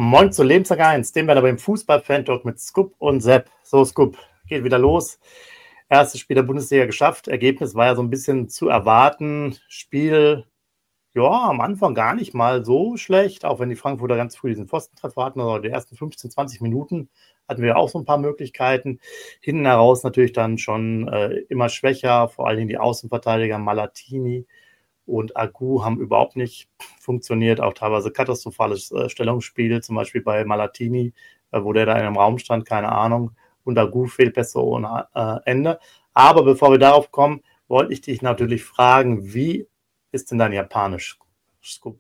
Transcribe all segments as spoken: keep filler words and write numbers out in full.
Moin zu Lebenstag eins, dem wir aber im Fußball-Fan-Talk mit Scoop und Sepp. So, Scoop, geht wieder los. Erstes Spiel der Bundesliga geschafft. Ergebnis war ja so ein bisschen zu erwarten. Spiel, ja, am Anfang gar nicht mal so schlecht, auch wenn die Frankfurter ganz früh diesen Pfostentreffer hatten. Also die ersten fünfzehn, zwanzig Minuten hatten wir auch so ein paar Möglichkeiten. Hinten heraus natürlich dann schon äh, immer schwächer, vor allen Dingen die Außenverteidiger Malatini und Agu haben überhaupt nicht funktioniert, auch teilweise katastrophales äh, Stellungsspiel, zum Beispiel bei Malatini, äh, wo der da in einem Raum stand, keine Ahnung, und Agu Fehlpässe ohne äh, Ende. Aber bevor wir darauf kommen, wollte ich dich natürlich fragen, wie ist denn dein Japanisch, Scoop?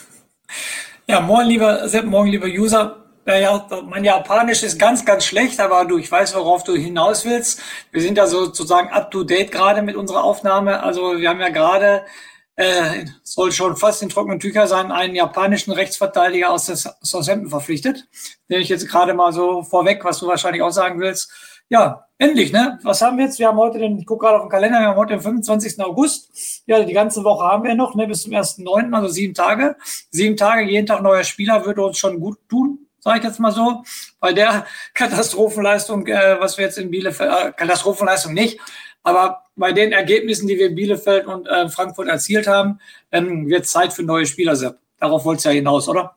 Ja, moin lieber Sepp, morgen lieber User. Ja, mein Japanisch ist ganz, ganz schlecht, aber du, ich weiß, worauf du hinaus willst. Wir sind ja sozusagen up to date gerade mit unserer Aufnahme. Also wir haben ja gerade Äh, soll schon fast in trockenen Tüchern sein, einen japanischen Rechtsverteidiger aus der Southampton verpflichtet. Nehme ich jetzt gerade mal so vorweg, was du wahrscheinlich auch sagen willst. Ja, endlich, ne? Was haben wir jetzt? Wir haben heute den, ich gucke gerade auf den Kalender, wir haben heute den fünfundzwanzigsten August. Ja, die ganze Woche haben wir noch, ne? Bis zum ersten neunten, also sieben Tage. Sieben Tage, jeden Tag neuer Spieler, würde uns schon gut tun, sage ich jetzt mal so. Bei der Katastrophenleistung, äh, was wir jetzt in Bielefeld, äh, Katastrophenleistung nicht, aber bei den Ergebnissen, die wir in Bielefeld und äh, Frankfurt erzielt haben, ähm, wird Zeit für neue Spieler, Sepp. Darauf wollt's ja hinaus, oder?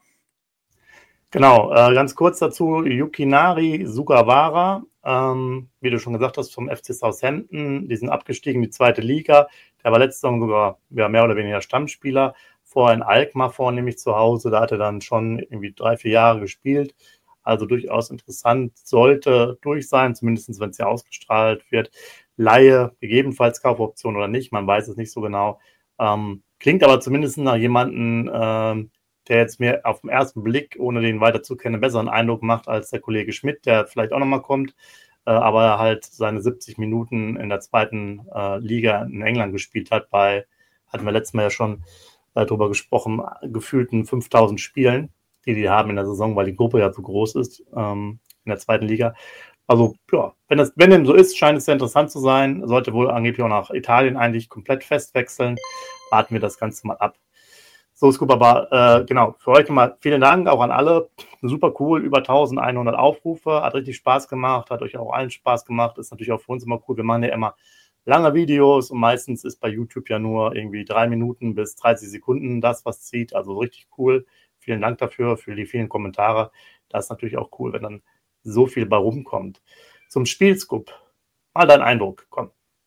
Genau, äh, ganz kurz dazu, Yukinari Sugawara, ähm, wie du schon gesagt hast, vom F C Southampton, die sind abgestiegen in die zweite Liga. Der war letzte Saison sogar ja, mehr oder weniger Stammspieler. Vorher in Alkmaar vornehmlich zu Hause, da hat er dann schon irgendwie drei, vier Jahre gespielt. Also durchaus interessant, sollte durch sein, zumindest wenn es ja ausgestrahlt wird. Laie, gegebenenfalls Kaufoption oder nicht, man weiß es nicht so genau. Ähm, klingt aber zumindest nach jemandem, ähm, der jetzt mir auf den ersten Blick, ohne den weiter zu kennen, einen besseren Eindruck macht als der Kollege Schmidt, der vielleicht auch nochmal kommt, äh, aber halt seine siebzig Minuten in der zweiten äh, Liga in England gespielt hat, bei, hatten wir letztes Mal ja schon äh, drüber gesprochen, gefühlten fünftausend Spielen, die die haben in der Saison, weil die Gruppe ja so groß ist ähm, in der zweiten Liga. Also, ja, wenn das, wenn dem so ist, scheint es sehr interessant zu sein. Sollte wohl angeblich auch nach Italien eigentlich komplett festwechseln. Warten wir das Ganze mal ab. So, Scoop, aber äh, genau, für euch nochmal vielen Dank, auch an alle. Super cool, über eintausendeinhundert Aufrufe, hat richtig Spaß gemacht, hat euch auch allen Spaß gemacht. Ist natürlich auch für uns immer cool. Wir machen ja immer lange Videos und meistens ist bei YouTube ja nur irgendwie drei Minuten bis dreißig Sekunden das, was zieht. Also richtig cool. Vielen Dank dafür, für die vielen Kommentare. Das ist natürlich auch cool, wenn dann so viel bei rumkommt. Zum Spiel, Scoop. Mal dein Eindruck, komm.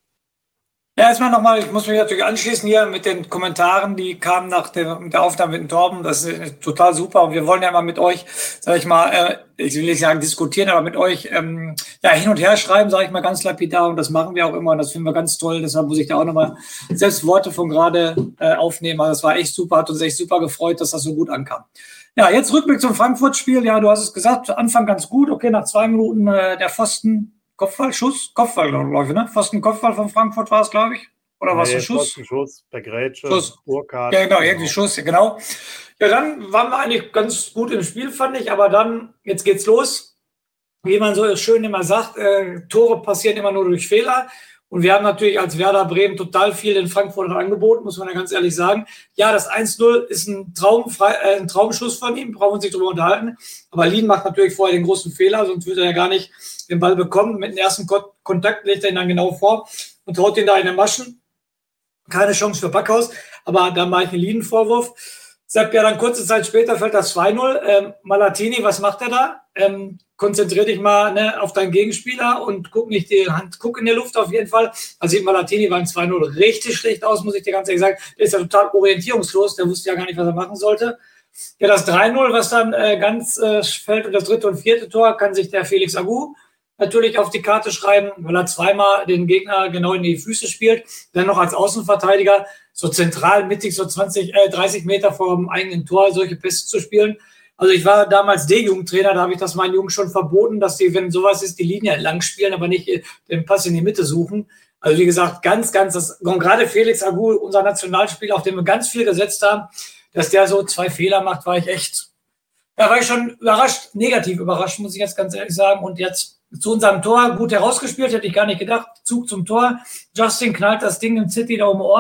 Ja, erstmal nochmal, ich muss mich natürlich anschließen hier mit den Kommentaren, die kamen nach der, mit der Aufnahme mit dem Torben. Das ist total super. Und wir wollen ja mal mit euch, sag ich mal, äh, ich will nicht sagen diskutieren, aber mit euch ähm, ja hin und her schreiben, sage ich mal ganz lapidar. Und das machen wir auch immer. Und das finden wir ganz toll. Deshalb muss ich da auch nochmal selbst Worte von gerade äh, aufnehmen. Also das war echt super, hat uns echt super gefreut, dass das so gut ankam. Ja, jetzt Rückblick zum Frankfurt-Spiel. Ja, du hast es gesagt, Anfang ganz gut. Okay, nach zwei Minuten äh, der Pfosten. Kopfball, Schuss, Kopfball, glaube ich, ne? Pfosten, Kopfball von Frankfurt war es, glaube ich. Oder nee, was für Schuss? Pfosten, Schuss, per Grätsche, Schuss. Burkhardt. Ja, genau, irgendwie Schuss, genau. Ja, dann waren wir eigentlich ganz gut im Spiel, fand ich. Aber dann, jetzt geht's los. Wie man so schön immer sagt, äh, Tore passieren immer nur durch Fehler. Und wir haben natürlich als Werder Bremen total viel den Frankfurtern angeboten, muss man ja ganz ehrlich sagen. Ja, das eins null ist ein, Traumfrei, äh, ein Traumschuss von ihm, brauchen wir uns nicht drüber unterhalten. Aber Lien macht natürlich vorher den großen Fehler, sonst würde er ja gar nicht den Ball bekommen. Mit dem ersten Kontakt legt er ihn dann genau vor und haut ihn da in den Maschen. Keine Chance für Backhaus, aber da mache ich einen Lien-Vorwurf. Sepp, ja, dann kurze Zeit später fällt das zwei null. Ähm, Malatini, was macht er da? Ähm, konzentrier dich mal ne, auf deinen Gegenspieler und guck nicht die Hand, guck in der Luft auf jeden Fall. Also Malatini war ein zwei null richtig schlecht aus, muss ich dir ganz ehrlich sagen. Der ist ja total orientierungslos, der wusste ja gar nicht, was er machen sollte. Ja, das drei null, was dann äh, ganz äh, fällt und das dritte und vierte Tor, kann sich der Felix Agu natürlich auf die Karte schreiben, weil er zweimal den Gegner genau in die Füße spielt. Dann noch als Außenverteidiger so zentral mittig, so zwanzig, äh, dreißig Meter vor dem eigenen Tor solche Pässe zu spielen. Also ich war damals D-Jugendtrainer, da habe ich das meinen Jungs schon verboten, dass die, wenn sowas ist, die Linie entlang spielen, aber nicht den Pass in die Mitte suchen. Also wie gesagt, ganz, ganz, das, und gerade Felix Agu, unser Nationalspieler, auf den wir ganz viel gesetzt haben, dass der so zwei Fehler macht, war ich echt, da war ich schon überrascht, negativ überrascht, muss ich jetzt ganz ehrlich sagen. Und jetzt zu unserem Tor, gut herausgespielt, hätte ich gar nicht gedacht. Zug zum Tor, Justin knallt das Ding im City da um die Ohren.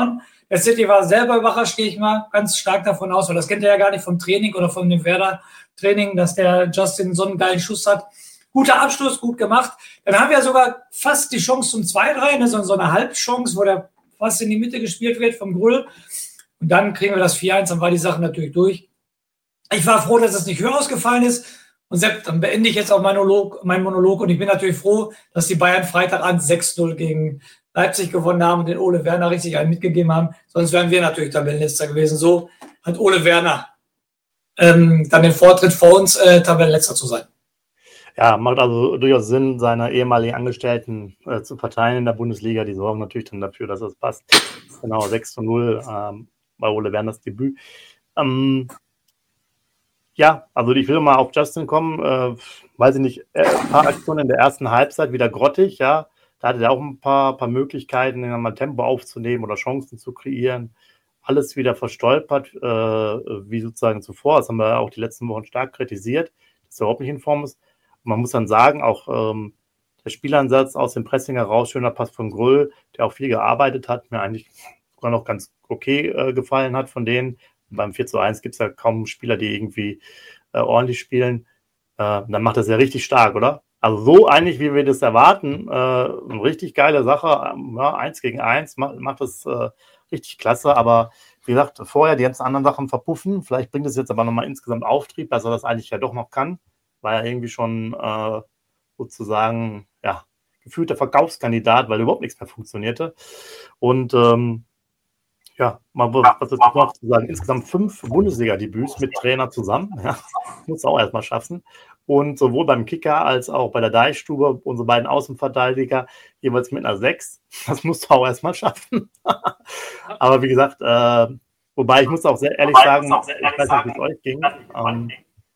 Der City war selber überrascht, gehe ich mal ganz stark davon aus, weil das kennt er ja gar nicht vom Training oder von dem Werder-Training, dass der Justin so einen geilen Schuss hat. Guter Abschluss, gut gemacht. Dann haben wir sogar fast die Chance zum zwei drei, ne, so, so eine Halbchance, wo der fast in die Mitte gespielt wird vom Grüll. Und dann kriegen wir das vier eins, dann war die Sache natürlich durch. Ich war froh, dass es nicht höher ausgefallen ist. Und Sepp, dann beende ich jetzt auch meinen Monolog, meinen Monolog. Und ich bin natürlich froh, dass die Bayern Freitagabend sechs null gegen Leipzig gewonnen haben und den Ole Werner richtig einen mitgegeben haben. Sonst wären wir natürlich Tabellenletzter gewesen. So hat Ole Werner ähm, dann den Vortritt vor uns, äh, Tabellenletzter zu sein. Ja, macht also durchaus Sinn, seine ehemaligen Angestellten äh, zu verteilen in der Bundesliga. Die sorgen natürlich dann dafür, dass es passt. Genau, sechs zu null ähm, bei Ole Werners Debüt. Ähm, ja, also ich will mal auf Justin kommen. Äh, weiß ich nicht, äh, ein paar Aktionen in der ersten Halbzeit wieder grottig, ja. Da hatte er auch ein paar, paar Möglichkeiten, mal Tempo aufzunehmen oder Chancen zu kreieren. Alles wieder verstolpert, äh, wie sozusagen zuvor. Das haben wir auch die letzten Wochen stark kritisiert, dass er überhaupt nicht in Form ist. Und man muss dann sagen, auch ähm, der Spielansatz aus dem Pressing heraus, schöner Pass von Grüll, der auch viel gearbeitet hat, mir eigentlich sogar noch ganz okay äh, gefallen hat von denen. Beim vier zu eins gibt es ja kaum Spieler, die irgendwie äh, ordentlich spielen. Äh, dann macht das ja richtig stark, oder? Also so eigentlich, wie wir das erwarten, äh, eine richtig geile Sache, ähm, ja, eins gegen eins, macht, macht das äh, richtig klasse, aber wie gesagt, vorher die ganzen anderen Sachen verpuffen, vielleicht bringt es jetzt aber nochmal insgesamt Auftrieb, dass er das eigentlich ja doch noch kann, weil er irgendwie schon äh, sozusagen, ja, gefühlter Verkaufskandidat, weil überhaupt nichts mehr funktionierte. Und ähm, ja, mal was jetzt noch zu sagen, insgesamt fünf Bundesliga-Debüts mit Trainer zusammen, ja, muss auch erstmal schaffen. Und sowohl beim Kicker als auch bei der Deichstube, unsere beiden Außenverteidiger, jeweils mit einer sechs. Das musst du auch erstmal schaffen. Aber wie gesagt, äh, wobei ich muss auch sehr ehrlich sagen, ich weiß nicht, wie es euch ging, ähm,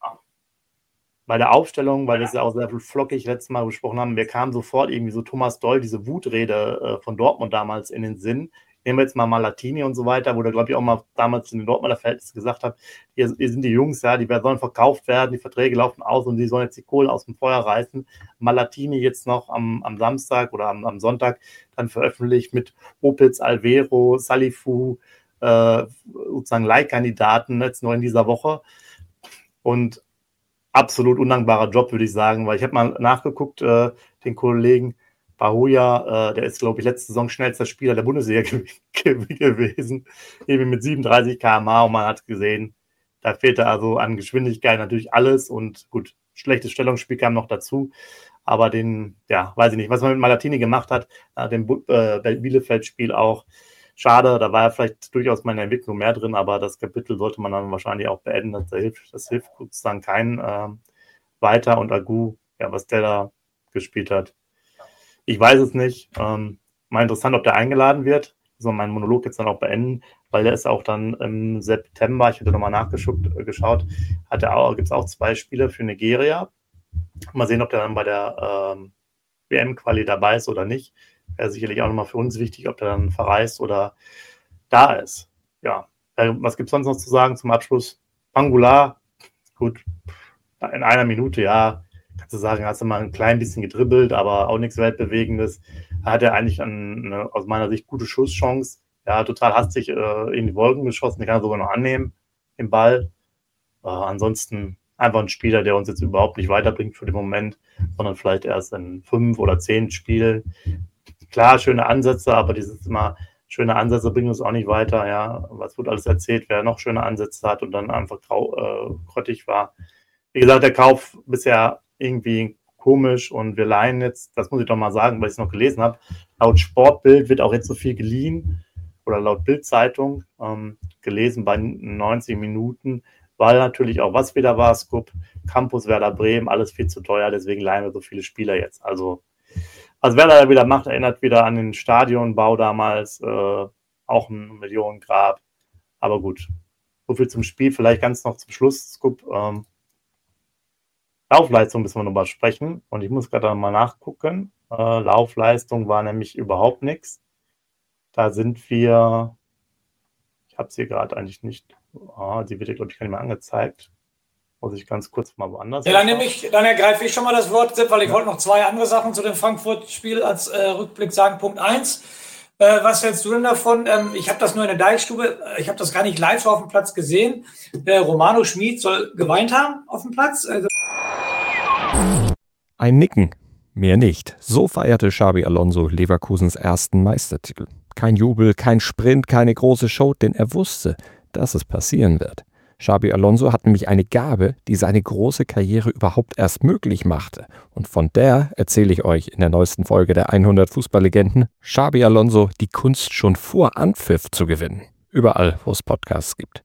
bei der Aufstellung, weil wir es ja auch sehr flockig letztes Mal besprochen haben, mir kam sofort irgendwie so Thomas Doll, diese Wutrede äh, von Dortmund damals in den Sinn. Nehmen wir jetzt mal Malatini und so weiter, wo der, glaube ich, auch mal damals in den Dortmunder Verhältnissen gesagt hat, hier, hier sind die Jungs, ja, die sollen verkauft werden, die Verträge laufen aus und die sollen jetzt die Kohle aus dem Feuer reißen. Malatini jetzt noch am, am Samstag oder am, am Sonntag dann veröffentlicht mit Opitz, Alvero, Salifu, äh, sozusagen Leihkandidaten jetzt noch in dieser Woche. Und absolut undankbarer Job, würde ich sagen, weil ich habe mal nachgeguckt, äh, den Kollegen Bahuja, äh, der ist, glaube ich, letzte Saison schnellster Spieler der Bundesliga ge- ge- gewesen, eben mit siebenunddreißig Kilometer pro Stunde und man hat gesehen, da fehlte also an Geschwindigkeit natürlich alles und gut, schlechtes Stellungsspiel kam noch dazu, aber den, ja, weiß ich nicht, was man mit Malatini gemacht hat, nach dem äh, Bielefeld-Spiel auch, schade, da war ja vielleicht durchaus meine Entwicklung mehr drin, aber das Kapitel sollte man dann wahrscheinlich auch beenden, das hilft, das hilft sozusagen keinen äh, weiter und Agu, ja, was der da gespielt hat. Ich weiß es nicht. Ähm, mal interessant, ob der eingeladen wird. So meinen Monolog jetzt dann auch beenden, weil der ist auch dann im September, ich hatte nochmal nachgeschaut, geschaut, hat er auch, gibt es auch zwei Spiele für Nigeria. Mal sehen, ob der dann bei der ähm, W M-Quali dabei ist oder nicht. Wäre sicherlich auch nochmal für uns wichtig, ob der dann verreist oder da ist. Ja, äh, was gibt es sonst noch zu sagen zum Abschluss? Angular, gut, in einer Minute, ja, kannst du sagen, hast du mal ein klein bisschen gedribbelt, aber auch nichts Weltbewegendes. Da hat er eigentlich eine, aus meiner Sicht, gute Schusschance. Ja, total hastig äh, in die Wolken geschossen. Den kann er sogar noch annehmen, den Ball. Äh, ansonsten einfach ein Spieler, der uns jetzt überhaupt nicht weiterbringt für den Moment, sondern vielleicht erst in fünf oder zehn Spielen. Klar, schöne Ansätze, aber dieses Mal schöne Ansätze bringen uns auch nicht weiter. Ja, was wird alles erzählt, wer noch schöne Ansätze hat und dann einfach grau, äh, grottig war. Wie gesagt, der Kauf bisher irgendwie komisch und wir leihen jetzt, das muss ich doch mal sagen, weil ich es noch gelesen habe, laut Sportbild wird auch jetzt so viel geliehen oder laut Bild-Zeitung ähm, gelesen bei neunzig Minuten, weil natürlich auch was wieder war, Scoop, Campus Werder Bremen, alles viel zu teuer, deswegen leihen wir so viele Spieler jetzt. Also, was Werder wieder macht, erinnert wieder an den Stadionbau damals, äh, auch ein Millionengrab, aber gut. So viel zum Spiel, vielleicht ganz noch zum Schluss, Scoop, ähm, Laufleistung müssen wir nochmal sprechen und ich muss gerade mal nachgucken. Äh, Laufleistung war nämlich überhaupt nichts. Da sind wir, ich habe sie gerade eigentlich nicht, oh, sie wird ja, glaube ich, gar nicht mehr angezeigt. Muss ich ganz kurz mal woanders. Ja, dann, nehme ich, dann ergreife ich schon mal das Wort, weil ich ja. wollte noch zwei andere Sachen zu dem Frankfurt-Spiel als äh, Rückblick sagen. Punkt eins. Äh, was hältst du denn davon? Ähm, ich habe das nur in der Deichstube, ich habe das gar nicht live auf dem Platz gesehen. Äh, Romano Schmid soll geweint haben auf dem Platz. Also Ein Nicken, mehr nicht. So feierte Xabi Alonso Leverkusens ersten Meistertitel. Kein Jubel, kein Sprint, keine große Show, denn er wusste, dass es passieren wird. Xabi Alonso hat nämlich eine Gabe, die seine große Karriere überhaupt erst möglich machte. Und von der erzähle ich euch in der neuesten Folge der hundert Fußballlegenden. Xabi Alonso, die Kunst schon vor Anpfiff zu gewinnen. Überall, wo es Podcasts gibt.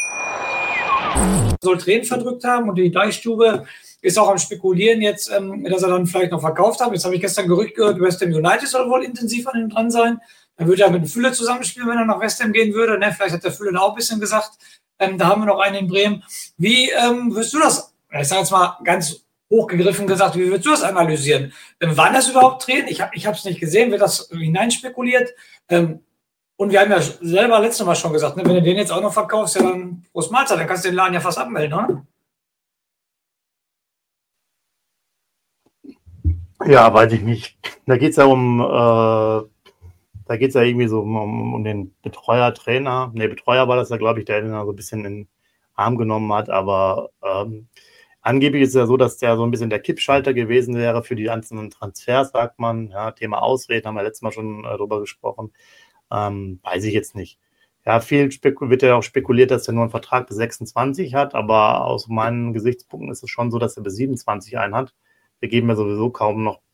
Soll Tränen verdrückt haben und die Deichstube ist auch am Spekulieren jetzt, ähm, dass er dann vielleicht noch verkauft hat. Jetzt habe ich gestern Gerücht gehört, West Ham United soll wohl intensiv an ihm dran sein. Dann würde er mit dem Fülle zusammenspielen, wenn er nach West Ham gehen würde. Ne? Vielleicht hat der Fülle auch ein bisschen gesagt. Ähm, da haben wir noch einen in Bremen. Wie ähm, wirst du das, ich sage jetzt mal ganz hochgegriffen gesagt, wie würdest du das analysieren? Ähm, waren das überhaupt Tränen? Ich habe es nicht gesehen, wird das hineinspekuliert? Ähm, und wir haben ja selber letztes Mal schon gesagt, ne, wenn du den jetzt auch noch verkaufst, ja dann Prost Mahlzeit, dann kannst du den Laden ja fast abmelden, oder? Ja, weiß ich nicht. Da geht es ja um, äh, da geht es ja irgendwie so um, um den Betreuer, Trainer. Ne, Betreuer war das ja, glaube ich, der den so ein bisschen in den Arm genommen hat. Aber ähm, angeblich ist es ja so, dass der so ein bisschen der Kippschalter gewesen wäre für die einzelnen Transfers, sagt man. Ja, Thema Ausreden haben wir letztes Mal schon äh, drüber gesprochen. Ähm, weiß ich jetzt nicht. Ja, viel spekul- wird ja auch spekuliert, dass er nur einen Vertrag bis sechsundzwanzig hat. Aber aus meinen Gesichtspunkten ist es schon so, dass er bis siebenundzwanzig einen hat. Wir geben ja sowieso kaum noch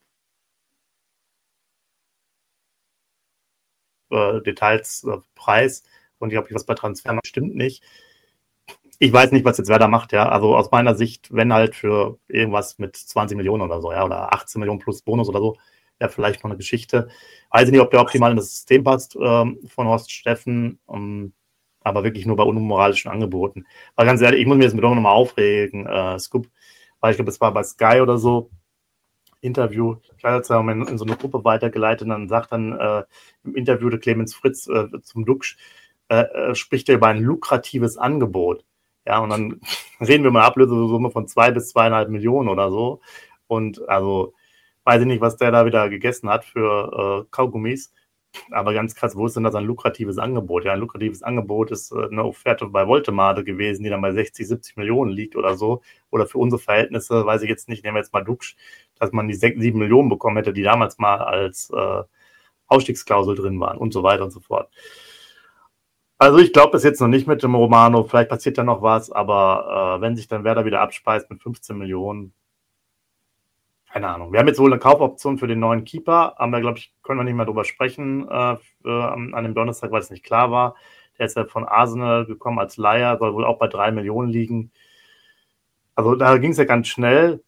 äh, Details, äh, Preis. Und ich glaube, was bei Transfer noch stimmt nicht. Ich weiß nicht, was jetzt Werder macht, ja. Also aus meiner Sicht, wenn halt für irgendwas mit zwanzig Millionen oder so, ja, oder achtzehn Millionen plus Bonus oder so, ja, vielleicht noch eine Geschichte. Weiß ich nicht, ob der optimal in das System passt ähm, von Horst Steffen, um, aber wirklich nur bei unmoralischen Angeboten. Aber ganz ehrlich, ich muss mich jetzt mit noch mal aufregen, äh, Scoop, weil ich glaube, es war bei Sky oder so, Interview, ich habe es ja in, in so eine Gruppe weitergeleitet und dann sagt dann äh, im Interview der Clemens Fritz äh, zum Duxch, äh, äh, spricht er über ein lukratives Angebot. Ja, und dann reden wir mal Ablösesumme von zwei bis zweieinhalb Millionen oder so. Und also weiß ich nicht, was der da wieder gegessen hat für äh, Kaugummis. Aber ganz krass, wo ist denn das ein lukratives Angebot? Ja, ein lukratives Angebot ist äh, eine Offerte bei Voltemade gewesen, die dann bei sechzig, siebzig Millionen liegt oder so. Oder für unsere Verhältnisse, weiß ich jetzt nicht, nehmen wir jetzt mal Duxch, dass man die sechs, sieben Millionen bekommen hätte, die damals mal als äh, Ausstiegsklausel drin waren und so weiter und so fort. Also ich glaube es jetzt noch nicht mit dem Romano, vielleicht passiert da noch was, aber äh, wenn sich dann Werder wieder abspeist mit fünfzehn Millionen, keine Ahnung. Wir haben jetzt wohl eine Kaufoption für den neuen Keeper, haben wir, glaube ich, können wir nicht mehr drüber sprechen äh, für, an dem Donnerstag, weil es nicht klar war. Der ist ja von Arsenal gekommen als Leiher, soll wohl auch bei drei Millionen liegen. Also da ging es ja ganz schnell.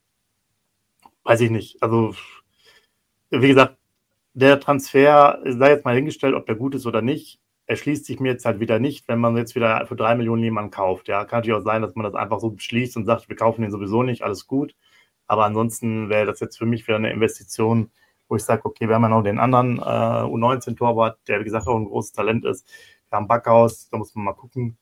Weiß ich nicht. Also, wie gesagt, der Transfer, sei jetzt mal hingestellt, ob der gut ist oder nicht, erschließt sich mir jetzt halt wieder nicht, wenn man jetzt wieder für drei Millionen jemanden kauft. Ja, kann natürlich auch sein, dass man das einfach so beschließt und sagt, wir kaufen den sowieso nicht, alles gut. Aber ansonsten wäre das jetzt für mich wieder eine Investition, wo ich sage, okay, wir haben ja noch den anderen äh, U neunzehn-Torwart, der, wie gesagt, auch ein großes Talent ist. Wir haben Backhaus, da muss man mal gucken.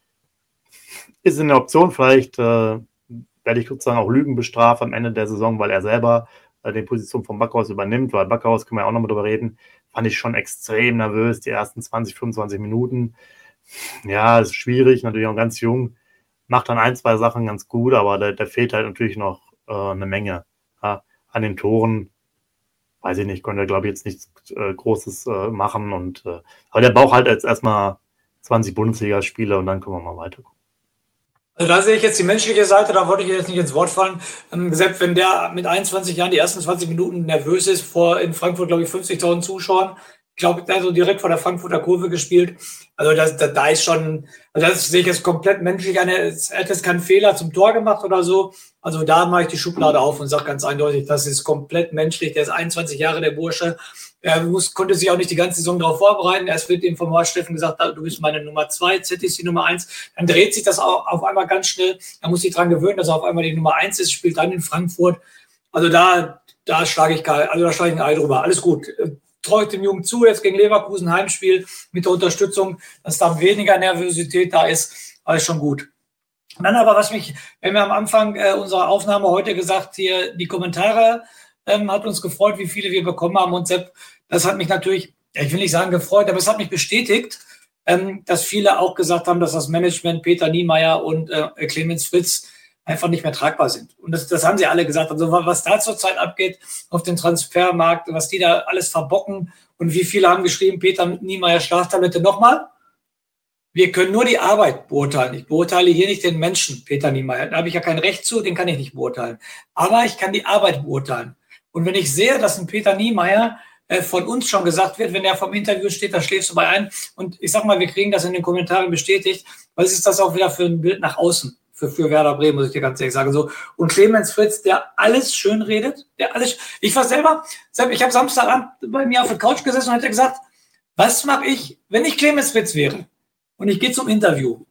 Ist eine Option, vielleicht äh, werde ich sozusagen auch Lügen bestraft am Ende der Saison, weil er selber äh, die Position von Backhaus übernimmt, weil Backhaus, können wir auch noch mal drüber reden, fand ich schon extrem nervös, die ersten zwanzig, fünfundzwanzig Minuten. Ja, ist schwierig, natürlich auch ganz jung, macht dann ein, zwei Sachen ganz gut, aber da, da fehlt halt natürlich noch äh, eine Menge. Ja, an den Toren, weiß ich nicht, konnte er, glaube ich, jetzt nichts äh, Großes äh, machen. Und, äh, aber der braucht halt jetzt erstmal zwanzig Bundesligaspiele und dann können wir mal weiter gucken. Also da sehe ich jetzt die menschliche Seite, da wollte ich jetzt nicht ins Wort fallen. Ähm, selbst wenn der mit einundzwanzig Jahren die ersten zwanzig Minuten nervös ist, vor in Frankfurt, glaube ich, fünfzigtausend Zuschauern, ich glaube, der hat so direkt vor der Frankfurter Kurve gespielt. Also das, da, da ist schon, also das sehe ich jetzt komplett menschlich an. Er hat jetzt keinen Fehler zum Tor gemacht oder so. Also da mache ich die Schublade auf und sage ganz eindeutig, das ist komplett menschlich. Der ist einundzwanzig Jahre, der Bursche. Er muss, konnte sich auch nicht die ganze Saison darauf vorbereiten. Erst wird ihm vom Horst Steffen gesagt, du bist meine Nummer zwei, Z ist die Nummer eins. Dann dreht sich das auch auf einmal ganz schnell. Er muss sich dran gewöhnen, dass er auf einmal die Nummer eins ist, spielt dann in Frankfurt. Also da, da schlage ich, also da schlage ich ein Ei drüber. Alles gut. Treut dem Jungen zu, jetzt gegen Leverkusen Heimspiel mit der Unterstützung, dass da weniger Nervosität da ist, alles schon gut. Und dann aber, was mich, wir haben ja am Anfang äh, unserer Aufnahme heute gesagt, hier die Kommentare ähm, hat uns gefreut, wie viele wir bekommen haben. Und Sepp, das hat mich natürlich ja, ich will nicht sagen gefreut, aber es hat mich bestätigt, ähm, dass viele auch gesagt haben, dass das Management Peter Niemeyer und äh, Clemens Fritz einfach nicht mehr tragbar sind. Und das, das haben sie alle gesagt. Also was da zurzeit abgeht auf dem Transfermarkt, was die da alles verbocken und wie viele haben geschrieben, Peter Niemeyer Schlaftablette nochmal. Wir können nur die Arbeit beurteilen. Ich beurteile hier nicht den Menschen, Peter Niemeyer. Da habe ich ja kein Recht zu, den kann ich nicht beurteilen. Aber ich kann die Arbeit beurteilen. Und wenn ich sehe, dass ein Peter Niemeyer äh, von uns schon gesagt wird, wenn er vom Interview steht, da schläfst du bei ein. Und ich sag mal, wir kriegen das in den Kommentaren bestätigt. Was ist das auch wieder für ein Bild nach außen? Für, für Werder Bremen, muss ich dir ganz ehrlich sagen. So. Und Clemens Fritz, der alles schön redet, der alles, ich war selber, ich habe Samstagabend bei mir auf der Couch gesessen und hätte gesagt, was mache ich, wenn ich Clemens Fritz wäre und ich gehe zum Interview?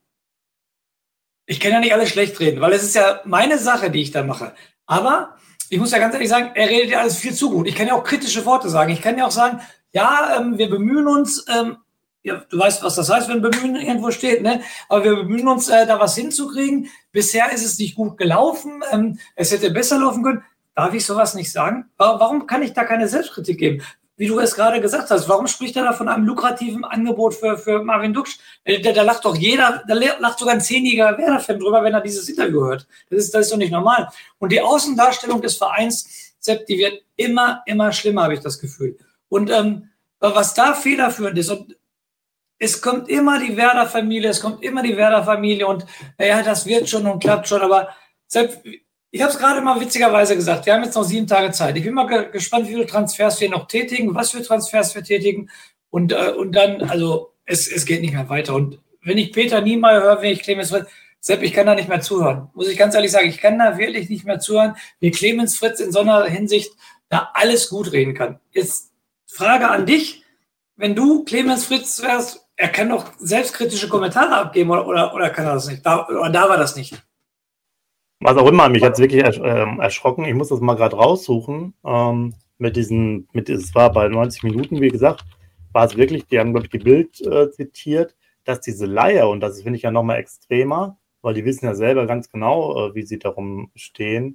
Ich kann ja nicht alles schlecht reden, weil es ist ja meine Sache, die ich da mache. Aber ich muss ja ganz ehrlich sagen, er redet ja alles viel zu gut. Ich kann ja auch kritische Worte sagen. Ich kann ja auch sagen, ja, ähm, wir bemühen uns, ähm, ja, du weißt, was das heißt, wenn bemühen irgendwo steht, ne? Aber wir bemühen uns, äh, da was hinzukriegen. Bisher ist es nicht gut gelaufen. Ähm, es hätte besser laufen können. Darf ich sowas nicht sagen? Warum kann ich da keine Selbstkritik geben? Wie du es gerade gesagt hast, warum spricht er da von einem lukrativen Angebot für, für Marvin Duksch? Da, da lacht doch jeder, da lacht sogar ein zehnjähriger Werder-Fan drüber, wenn er dieses Interview hört. Das ist, das ist doch nicht normal. Und die Außendarstellung des Vereins, Sepp, die wird immer, immer schlimmer, habe ich das Gefühl. Und ähm, was da federführend ist, und es kommt immer die Werder-Familie, es kommt immer die Werder-Familie und naja, das wird schon und klappt schon, aber Sepp, ich habe es gerade mal witzigerweise gesagt, wir haben jetzt noch sieben Tage Zeit. Ich bin mal ge- gespannt, wie viele Transfers wir noch tätigen, was für Transfers wir tätigen und, äh, und dann, also es, es geht nicht mehr weiter. Und wenn ich Peter Niemeyer höre, wenn ich Clemens Fritz, Sepp, ich kann da nicht mehr zuhören. Muss ich ganz ehrlich sagen, ich kann da wirklich nicht mehr zuhören, wie Clemens Fritz in so einer Hinsicht da alles gut reden kann. Jetzt Frage an dich, wenn du Clemens Fritz wärst, er kann doch selbstkritische Kommentare abgeben oder, oder, oder kann er das nicht? Da, oder da war das nicht. Was auch immer, mich hat es wirklich ersch- ähm, erschrocken. Ich muss das mal gerade raussuchen. Ähm, mit diesen, mit, es war bei neunzig Minuten, wie gesagt, war es wirklich, die haben, glaube ich, die Bild äh, zitiert, dass diese Leier, und das finde ich ja nochmal extremer, weil die wissen ja selber ganz genau, äh, wie sie darum stehen,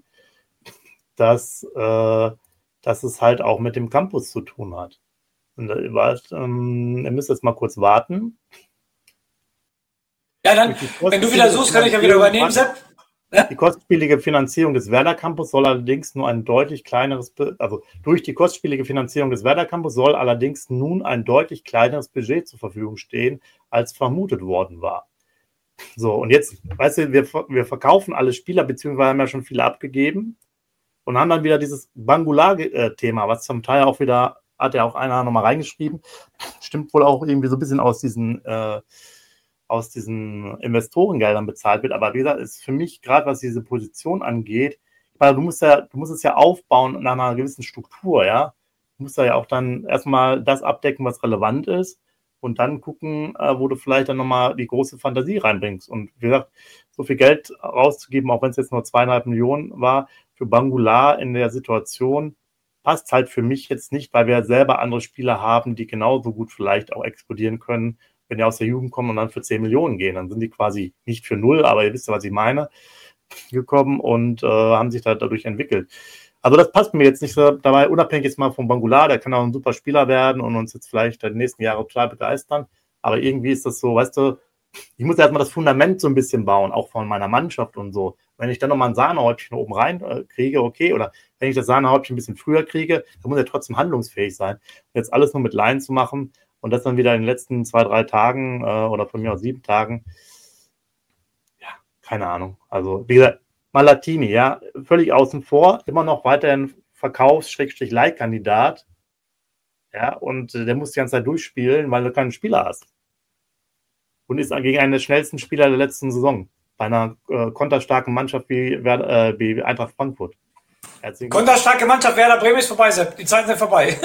dass, äh, dass es halt auch mit dem Campus zu tun hat. Und da war, ähm, ihr müsst jetzt mal kurz warten. Ja, dann, wenn du wieder suchst, kann ich ja wieder übernehmen, Sepp. Die kostspielige Finanzierung des Werder Campus soll allerdings nur ein deutlich kleineres, also durch die kostspielige Finanzierung des Werder Campus soll allerdings nun ein deutlich kleineres Budget zur Verfügung stehen, als vermutet worden war. So, und jetzt, weißt du, wir, wir verkaufen alle Spieler, beziehungsweise haben ja schon viele abgegeben und haben dann wieder dieses Bangular-Thema, was zum Teil auch wieder, hat ja auch einer nochmal reingeschrieben, stimmt wohl auch irgendwie so ein bisschen aus diesen äh, aus diesen Investorengeldern bezahlt wird. Aber wie gesagt, ist für mich, gerade was diese Position angeht, weil du musst ja, du musst es ja aufbauen nach einer gewissen Struktur, ja. Du musst ja auch dann erstmal das abdecken, was relevant ist und dann gucken, äh, wo du vielleicht dann nochmal die große Fantasie reinbringst. Und wie gesagt, so viel Geld rauszugeben, auch wenn es jetzt nur zweieinhalb Millionen war, für Bangular in der Situation, passt halt für mich jetzt nicht, weil wir selber andere Spieler haben, die genauso gut vielleicht auch explodieren können, wenn die aus der Jugend kommen und dann für zehn Millionen gehen. Dann sind die quasi nicht für null, aber ihr wisst ja, was ich meine, gekommen und äh, haben sich da dadurch entwickelt. Also das passt mir jetzt nicht so dabei, unabhängig jetzt mal von Bangular, der kann auch ein super Spieler werden und uns jetzt vielleicht in den nächsten Jahren total begeistern, aber irgendwie ist das so, weißt du, ich muss erstmal das Fundament so ein bisschen bauen, auch von meiner Mannschaft und so. Wenn ich dann nochmal ein Sahnehäubchen oben rein äh, kriege, okay, oder wenn ich das Sahnehäubchen ein bisschen früher kriege, dann muss er trotzdem handlungsfähig sein. Jetzt alles nur mit Laien zu machen, und das dann wieder in den letzten zwei, drei Tagen äh, oder von mir aus sieben Tagen. Ja, keine Ahnung. Also, wie gesagt, Malatini, ja, völlig außen vor, immer noch weiterhin Verkaufs-Leihkandidat. Ja, und äh, der muss die ganze Zeit durchspielen, weil du keinen Spieler hast. Und ist gegen einen der schnellsten Spieler der letzten Saison. Bei einer äh, konterstarken Mannschaft wie, äh, wie Eintracht Frankfurt. Konterstarke Mannschaft Werder Bremen ist vorbei, Sepp. Die Zeiten sind vorbei.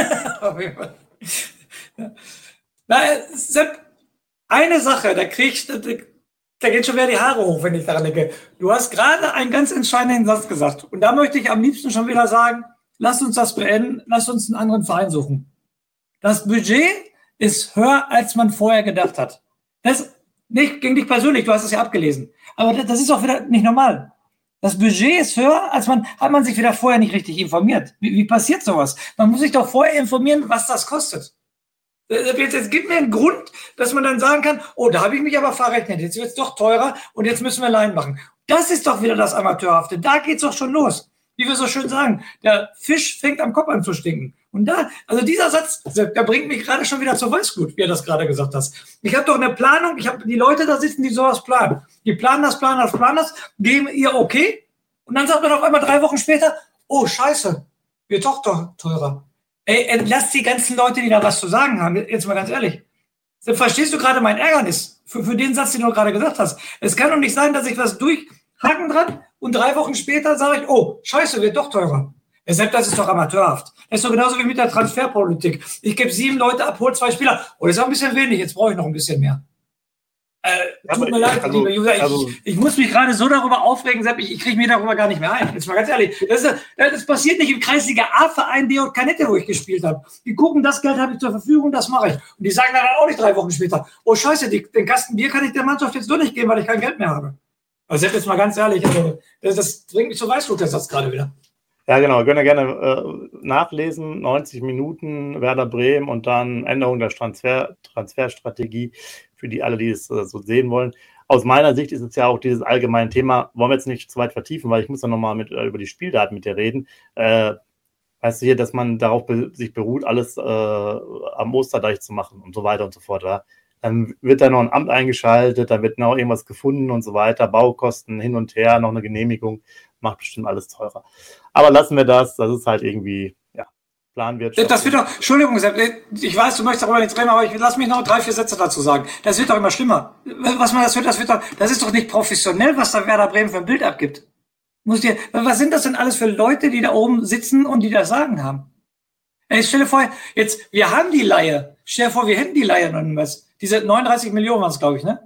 Na, Sepp, eine Sache, da krieg ich, da, da gehen schon wieder die Haare hoch, wenn ich daran denke. Du hast gerade einen ganz entscheidenden Satz gesagt. Und da möchte ich am liebsten schon wieder sagen, lass uns das beenden, lass uns einen anderen Verein suchen. Das Budget ist höher, als man vorher gedacht hat. Das nicht gegen dich persönlich, du hast es ja abgelesen. Aber das, das ist auch wieder nicht normal. Das Budget ist höher, als man, hat man sich wieder vorher nicht richtig informiert. Wie, wie passiert sowas? Man muss sich doch vorher informieren, was das kostet. Jetzt, jetzt gib mir einen Grund, dass man dann sagen kann, oh, da habe ich mich aber verrechnet, jetzt wird es doch teurer und jetzt müssen wir Laien machen. Das ist doch wieder das Amateurhafte. Da geht's doch schon los. Wie wir so schön sagen, der Fisch fängt am Kopf an zu stinken. Und da, also dieser Satz, der bringt mich gerade schon wieder zur Weißglut, wie er das gerade gesagt hat. Ich habe doch eine Planung, ich habe die Leute da sitzen, die sowas planen. Die planen das, planen das, planen das, geben ihr okay und dann sagt man auf einmal drei Wochen später, oh scheiße, wird doch doch teurer. Ey, entlasst die ganzen Leute, die da was zu sagen haben, jetzt mal ganz ehrlich. Verstehst du gerade mein Ärgernis für, für den Satz, den du gerade gesagt hast? Es kann doch nicht sein, dass ich was durchhaken dran und drei Wochen später sage ich, oh, scheiße, wird doch teurer. Deshalb, das ist doch amateurhaft. Das ist doch genauso wie mit der Transferpolitik. Ich gebe sieben Leute ab, hol zwei Spieler. Oh, das ist auch ein bisschen wenig, jetzt brauche ich noch ein bisschen mehr. Äh, ja, tut mir leid, also, lieber User, ich, also, ich muss mich gerade so darüber aufregen, Sepp, ich, ich kriege mich darüber gar nicht mehr ein. Jetzt mal ganz ehrlich, das, ist, das passiert nicht im Kreisliga A-Verein D J Kanette, wo ich gespielt habe. Die gucken, das Geld habe ich zur Verfügung, das mache ich. Und die sagen dann auch nicht drei Wochen später, oh scheiße, die, den Kasten Bier kann ich der Mannschaft jetzt doch nicht geben, weil ich kein Geld mehr habe. Also Sepp, jetzt mal ganz ehrlich, also, das, das bringt mich zur Weißglut, der Satz gerade wieder. Ja, genau, können wir gerne äh, nachlesen. neunzig Minuten Werder Bremen und dann Änderung der Transfer, Transferstrategie für die alle, die es äh, so sehen wollen. Aus meiner Sicht ist es ja auch dieses allgemeine Thema, wollen wir jetzt nicht zu weit vertiefen, weil ich muss dann nochmal mit, äh, über die Spieldaten mit dir reden. Äh, weißt du hier, dass man darauf be- sich beruht, alles äh, am Osterdeich zu machen und so weiter und so fort. Ja. Dann wird da noch ein Amt eingeschaltet, dann wird noch irgendwas gefunden und so weiter, Baukosten hin und her, noch eine Genehmigung, macht bestimmt alles teurer. Aber lassen wir das, das ist halt irgendwie, ja, Planwirtschaft. Das wird doch, Entschuldigung, ich weiß, du möchtest darüber nicht reden, aber ich lass mich noch drei, vier Sätze dazu sagen. Das wird doch immer schlimmer. Was man das hört, das wird doch, das ist doch nicht professionell, was da Werder Bremen für ein Bild abgibt. Muss dir, was sind das denn alles für Leute, die da oben sitzen und die das Sagen haben? Ey, stell dir vor, jetzt, wir haben die Leihe. Stell dir vor, wir hätten die Leihe noch was. Diese neununddreißig Millionen waren es, glaube ich, ne?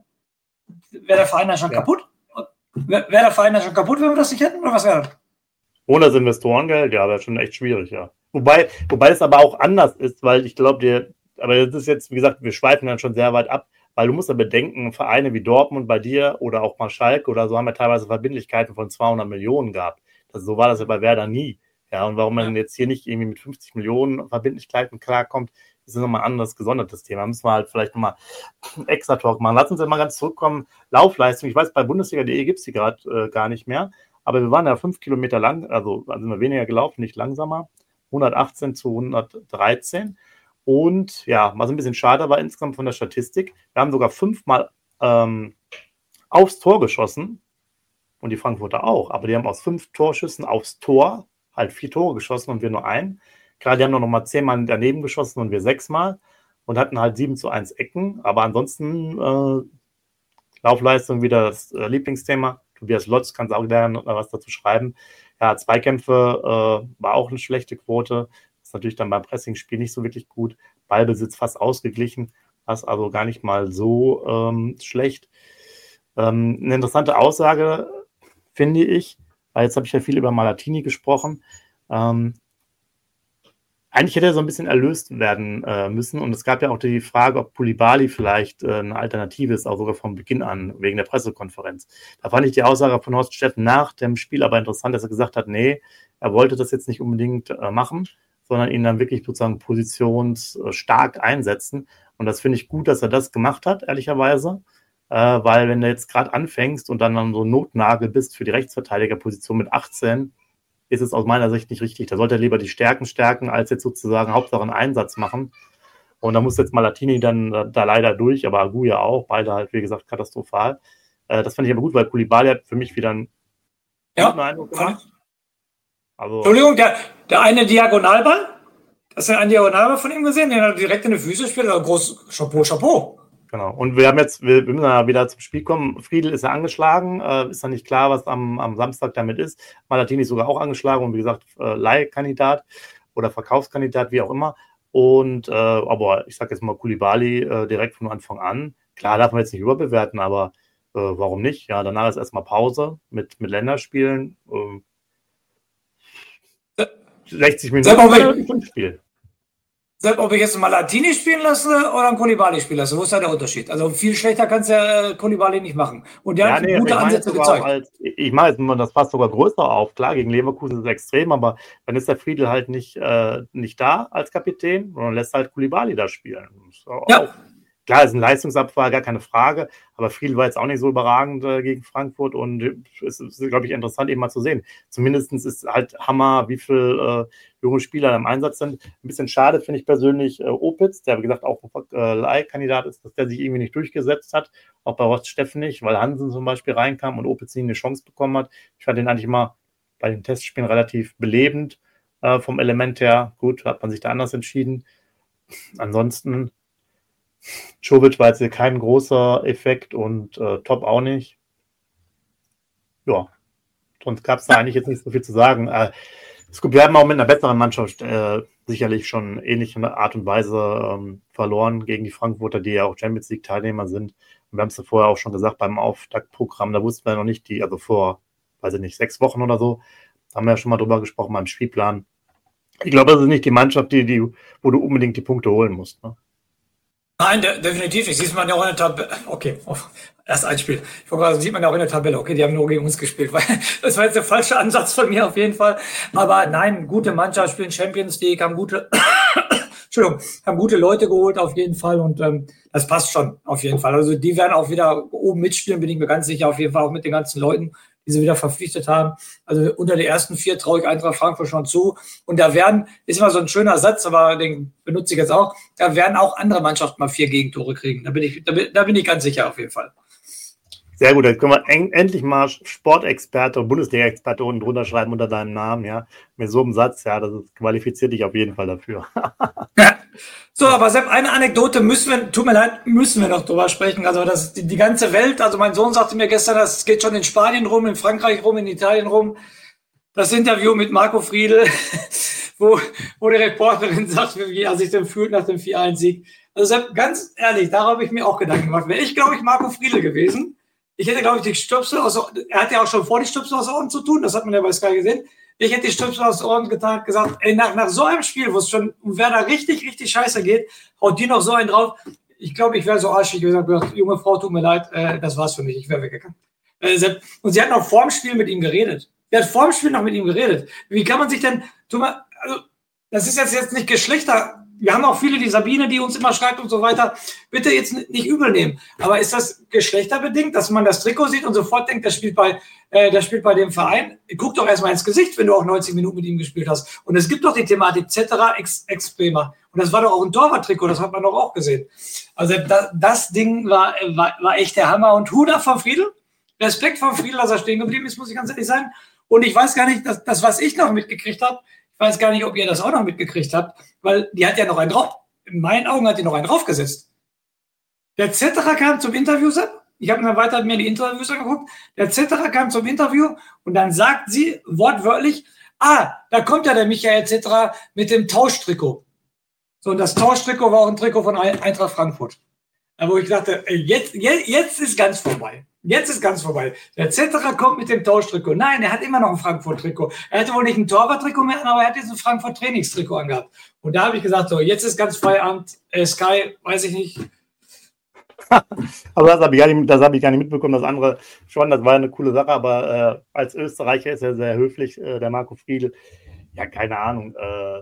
Wäre der Verein dann schon ja. kaputt? Wäre der Verein dann schon kaputt, wenn wir das nicht hätten? Oder was wäre das? Ohne das Investorengeld, ja, wäre schon echt schwierig, ja. Wobei, wobei es aber auch anders ist, weil ich glaube, dir, aber das ist jetzt, wie gesagt, wir schweifen dann schon sehr weit ab, weil du musst ja bedenken, Vereine wie Dortmund bei dir oder auch mal Schalke oder so haben ja teilweise Verbindlichkeiten von zweihundert Millionen gehabt. Also so war das ja bei Werder nie. Ja, und warum man jetzt hier nicht irgendwie mit fünfzig Millionen Verbindlichkeiten klarkommt, ist nochmal ein anderes, gesondertes Thema. Da müssen wir halt vielleicht nochmal einen extra Talk machen. Lass uns ja mal ganz zurückkommen. Laufleistung, ich weiß, bei Bundesliga punkt de gibt es die gerade äh, gar nicht mehr, aber wir waren ja fünf Kilometer lang, also sind wir weniger gelaufen, nicht langsamer, hundertachtzehn zu hundertdreizehn. Und ja, was ein bisschen schade war insgesamt von der Statistik, wir haben sogar fünfmal ähm, aufs Tor geschossen und die Frankfurter auch, aber die haben aus fünf Torschüssen aufs Tor halt vier Tore geschossen und wir nur einen. Gerade die haben noch mal zehnmal daneben geschossen und wir sechsmal und hatten halt sieben zu eins Ecken. Aber ansonsten äh, Laufleistung wieder das äh, Lieblingsthema. Tobias Lotz kann auch gerne noch was dazu schreiben. Ja, Zweikämpfe äh, war auch eine schlechte Quote. Das ist natürlich dann beim Pressingspiel nicht so wirklich gut. Ballbesitz fast ausgeglichen, was also gar nicht mal so ähm, schlecht. Ähm, eine interessante Aussage finde ich, weil jetzt habe ich ja viel über Malatini gesprochen. Ähm, Eigentlich hätte er so ein bisschen erlöst werden äh, müssen. Und es gab ja auch die Frage, ob Koulibaly vielleicht äh, eine Alternative ist, auch sogar von Beginn an, wegen der Pressekonferenz. Da fand ich die Aussage von Horst Steffen nach dem Spiel aber interessant, dass er gesagt hat, nee, er wollte das jetzt nicht unbedingt äh, machen, sondern ihn dann wirklich sozusagen positionsstark einsetzen. Und das finde ich gut, dass er das gemacht hat, ehrlicherweise. Äh, weil wenn du jetzt gerade anfängst und dann, dann so Notnagel bist für die Rechtsverteidigerposition mit achtzehn, ist es aus meiner Sicht nicht richtig. Da sollte er lieber die Stärken stärken, als jetzt sozusagen Hauptsache einen Einsatz machen. Und da muss jetzt Malatini dann da, da leider durch, aber Agu ja auch. Beide halt, wie gesagt, katastrophal. Äh, das fand ich aber gut, weil Koulibaly hat für mich wieder einen ja, guten Eindruck gemacht. Also, Entschuldigung, der, der eine Diagonalball, hast du einen Diagonalball von ihm gesehen, den er direkt in die Füße spielt? Also groß, Chapeau, Chapeau. Genau. Und wir haben jetzt, wir, wir müssen ja wieder zum Spiel kommen. Friedl ist ja angeschlagen, äh, ist ja nicht klar, was am, am Samstag damit ist. Malatini ist sogar auch angeschlagen und wie gesagt, äh, Leihkandidat oder Verkaufskandidat, wie auch immer. Und äh, aber ich sage jetzt mal Koulibaly äh, direkt von Anfang an. Klar, darf man jetzt nicht überbewerten, aber äh, warum nicht? Ja, danach ist erstmal Pause mit, mit Länderspielen. Äh, sechzig Minuten Sag mal, Spiel. Ob ich jetzt einen Malatini spielen lasse oder einen Koulibaly spielen lasse, wo ist da der Unterschied? Also viel schlechter kannst du ja äh, Koulibaly nicht machen. Und der ja, hat nee, gute Ansätze gezeigt. Als, ich mache jetzt mal das fast sogar größer auf. Klar, gegen Leverkusen ist es extrem, aber dann ist der Friedl halt nicht, äh, nicht da als Kapitän und lässt halt Koulibaly da spielen. Ja. Auch, klar, ist ein Leistungsabfall, gar keine Frage, aber Friedl war jetzt auch nicht so überragend äh, gegen Frankfurt und es ist, glaube ich, interessant eben mal zu sehen. Zumindest ist halt Hammer, wie viele äh, junge Spieler im Einsatz sind. Ein bisschen schade finde ich persönlich äh, Opitz, der wie gesagt auch ein äh, Leihkandidat ist, dass der sich irgendwie nicht durchgesetzt hat, auch bei Horst Steffen nicht, weil Hansen zum Beispiel reinkam und Opitz nie eine Chance bekommen hat. Ich fand den eigentlich immer bei den Testspielen relativ belebend äh, vom Element her. Gut, hat man sich da anders entschieden. Ansonsten Čović war jetzt kein großer Effekt und äh, Top auch nicht. Ja, sonst gab es da eigentlich jetzt nicht so viel zu sagen. Äh, Wir haben auch mit einer besseren Mannschaft äh, sicherlich schon ähnliche Art und Weise ähm, verloren gegen die Frankfurter, die ja auch Champions League Teilnehmer sind. Und wir haben es ja vorher auch schon gesagt beim Auftaktprogramm, da wussten wir noch nicht, die, also vor, weiß ich nicht, sechs Wochen oder so, da haben wir ja schon mal drüber gesprochen beim Spielplan. Ich glaube, das ist nicht die Mannschaft, die, die, wo du unbedingt die Punkte holen musst. Ne? Nein, de- definitiv. Ich sieht man ja auch in der Tabelle. Okay, oh, erst ein Spiel. Ich wollte gerade, sieht man ja auch in der Tabelle. Okay, die haben nur gegen uns gespielt. Weil das war jetzt der falsche Ansatz von mir auf jeden Fall. Aber nein, gute Mannschaft, spielen Champions League, haben gute, Entschuldigung, haben gute Leute geholt auf jeden Fall und ähm, das passt schon auf jeden Fall. Also die werden auch wieder oben mitspielen, bin ich mir ganz sicher. Auf jeden Fall auch mit den ganzen Leuten, die sie wieder verpflichtet haben. Also unter die ersten vier traue ich Eintracht Frankfurt schon zu. Und da werden, ist immer so ein schöner Satz, aber den benutze ich jetzt auch, da werden auch andere Mannschaften mal vier Gegentore kriegen. Da bin ich, da bin, da bin ich ganz sicher auf jeden Fall. Sehr gut, dann können wir en- endlich mal Sportexperte und Bundesliga-Experte unten drunter schreiben unter deinem Namen, ja. Mit so einem Satz, ja, das ist, qualifiziert dich auf jeden Fall dafür. Ja. So, aber Sepp, eine Anekdote müssen wir, tut mir leid, müssen wir noch drüber sprechen. Also das die, die ganze Welt, also mein Sohn sagte mir gestern, das geht schon in Spanien rum, in Frankreich rum, in Italien rum. Das Interview mit Marco Friedl, wo, wo die Reporterin sagt, wie er sich denn fühlt nach dem vier eins Sieg. Also Sepp, ganz ehrlich, da habe ich mir auch Gedanken gemacht. Wäre ich, glaube ich, Marco Friedl gewesen, ich hätte, glaube ich, die Stöpsel aus, er hat ja auch schon vor, die Stöpsel aus Ohren zu tun, das hat man ja bei Sky gesehen. Ich hätte die Stöpsel aus Ohren getan, gesagt, ey, nach, nach so einem Spiel, wo es schon um Werder richtig, richtig scheiße geht, haut die noch so einen drauf. Ich glaube, ich wäre so arschig gesagt, junge Frau, tut mir leid, äh, das war's für mich, ich wäre weggegangen. Äh, und sie hat noch vorm Spiel mit ihm geredet. Sie hat vorm Spiel noch mit ihm geredet. Wie kann man sich denn, tu mal, also, das ist jetzt, jetzt nicht Geschlechter, wir haben auch viele, die Sabine, die uns immer schreibt und so weiter. Bitte jetzt nicht übel nehmen. Aber ist das geschlechterbedingt, dass man das Trikot sieht und sofort denkt, das spielt bei, äh, das spielt bei dem Verein? Guck doch erstmal ins Gesicht, wenn du auch neunzig Minuten mit ihm gespielt hast. Und es gibt doch die Thematik Cetera ex, ex Bremer. Und das war doch auch ein Torwarttrikot, das hat man doch auch gesehen. Also das, das Ding war, war, war echt der Hammer. Und Huda von Friedl, Respekt von Friedl, dass er stehen geblieben ist, muss ich ganz ehrlich sagen. Und ich weiß gar nicht, dass, das, was ich noch mitgekriegt habe, ich weiß gar nicht, ob ihr das auch noch mitgekriegt habt, weil die hat ja noch einen drauf. In meinen Augen hat die noch einen draufgesetzt. Der Cetera kam zum Interview, ich habe mir weiter mir die Interviews angeguckt, der Cetera kam zum Interview und dann sagt sie wortwörtlich, ah, da kommt ja der Michael Cetera mit dem Tauschtrikot. So, und das Tauschtrikot war auch ein Trikot von Eintracht Frankfurt. Da wo ich dachte, jetzt, jetzt, jetzt ist ganz vorbei. Jetzt ist ganz vorbei. Der Cetera kommt mit dem Tauschtrikot. Nein, er hat immer noch ein Frankfurt-Trikot. Er hatte wohl nicht ein Torwart-Trikot mehr, aber er hat jetzt ein Frankfurt-Trainingstrikot angehabt. Und da habe ich gesagt, so, jetzt ist ganz Feierabend. Äh, Sky, weiß ich nicht. Aber das habe ich, hab ich gar nicht mitbekommen. Das andere schon, das war eine coole Sache. Aber äh, als Österreicher ist er sehr höflich, äh, der Marco Friedl. Ja, keine Ahnung. Äh,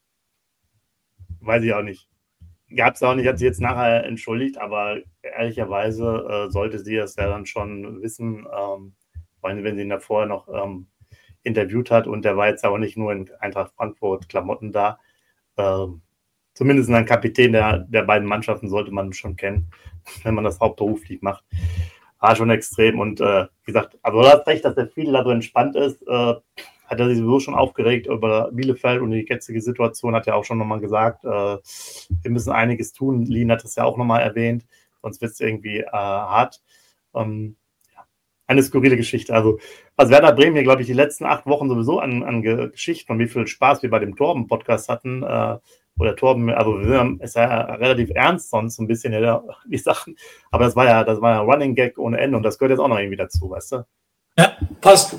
weiß ich auch nicht. Gab es auch nicht, hat sie jetzt nachher entschuldigt, aber ehrlicherweise äh, sollte sie das ja dann schon wissen, ähm, weil wenn sie ihn da vorher noch ähm, interviewt hat und der war jetzt auch nicht nur in Eintracht Frankfurt Klamotten da. Ähm, zumindest ein Kapitän der, der beiden Mannschaften sollte man schon kennen, wenn man das hauptberuflich macht. War schon extrem und äh, wie gesagt, aber du hast recht, dass der Friedl da so entspannt ist. Äh, hat er sich sowieso schon aufgeregt über Bielefeld und die jetzige Situation, hat er auch schon nochmal gesagt, äh, wir müssen einiges tun. Lien hat das ja auch nochmal erwähnt, sonst wird es irgendwie äh, hart. Ähm, ja. Eine skurrile Geschichte. Also, was Werder Bremen hier, glaube ich, die letzten acht Wochen sowieso an, an Geschichten und wie viel Spaß wir bei dem Torben-Podcast hatten, äh, oder Torben, also ist ja relativ ernst sonst so ein bisschen ja, die Sachen, aber das war ja, das war ja Running Gag ohne Ende und das gehört jetzt auch noch irgendwie dazu, weißt du? Ja, passt.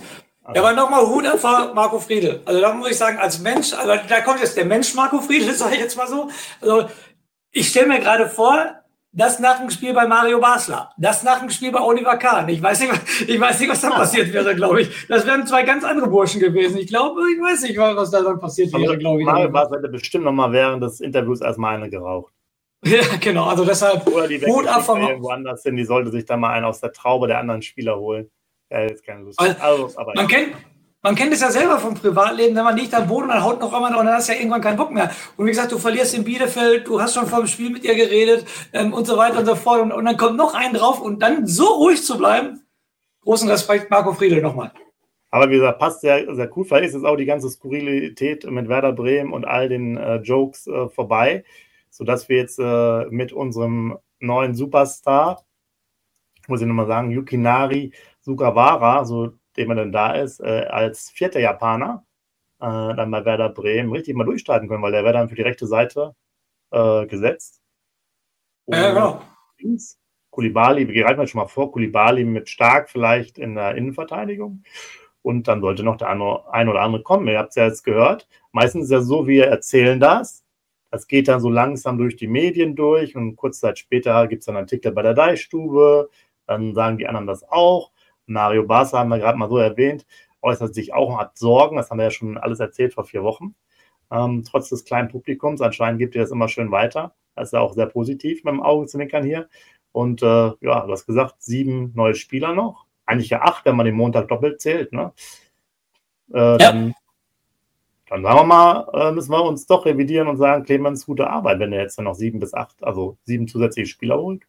Ja, aber nochmal Hut ab vor Marco Friedl. Also da muss ich sagen, als Mensch, also da kommt jetzt der Mensch Marco Friedl, sage ich jetzt mal so. Also ich stelle mir gerade vor, das nach dem Spiel bei Mario Basler, das nach dem Spiel bei Oliver Kahn. Ich weiß nicht, ich weiß nicht, was da passiert wäre, glaube ich. Das wären zwei ganz andere Burschen gewesen. Ich glaube, ich weiß nicht, was da dann passiert wäre, glaube ich. Mario Basler hätte bestimmt nochmal während des Interviews erstmal eine geraucht. Ja, genau. Also deshalb Oder die Hut ab vom irgendwo anders hin, die sollte sich dann mal einen aus der Traube der anderen Spieler holen. Ja, jetzt keine Lust. Also, also, aber man ja. kennt Man kennt es ja selber vom Privatleben, wenn man liegt am Boden und dann haut noch einmal und dann hast du ja irgendwann keinen Bock mehr. Und wie gesagt, du verlierst in Bielefeld, du hast schon vor dem Spiel mit ihr geredet ähm, und so weiter und so fort. Und, und dann kommt noch ein drauf und dann so ruhig zu bleiben. Großen Respekt, Marco Friedl nochmal. Aber wie gesagt, passt sehr, sehr cool. Vielleicht ist jetzt auch die ganze Skurrilität mit Werder Bremen und all den äh, Jokes äh, vorbei, sodass wir jetzt äh, mit unserem neuen Superstar, muss ich nochmal sagen, Yukinari Sugawara, so dem er dann da ist, äh, als vierter Japaner äh, dann bei Werder Bremen richtig mal durchstarten können, weil der wäre dann für die rechte Seite äh, gesetzt. Und ja, genau. Koulibaly, wir greifen jetzt schon mal vor, Koulibaly mit Stark vielleicht in der Innenverteidigung und dann sollte noch der andere, ein oder andere kommen. Ihr habt es ja jetzt gehört. Meistens ist ja so, wir erzählen das. Das geht dann so langsam durch die Medien durch und kurze Zeit später gibt es dann Artikel bei der Deichstube, dann sagen die anderen das auch. Mario Basler haben wir gerade mal so erwähnt, äußert sich auch und hat Sorgen, das haben wir ja schon alles erzählt vor vier Wochen. Ähm, trotz des kleinen Publikums, anscheinend gibt ihr das immer schön weiter. Das ist ja auch sehr positiv mit dem Augenzwinkern hier. Und äh, ja, du hast gesagt, sieben neue Spieler noch. Eigentlich ja acht, wenn man den Montag doppelt zählt. Ne? Äh, ja. Dann, dann sagen wir mal, äh, müssen wir uns doch revidieren und sagen, Clemens, gute Arbeit, wenn er jetzt dann noch sieben bis acht, also sieben zusätzliche Spieler holt.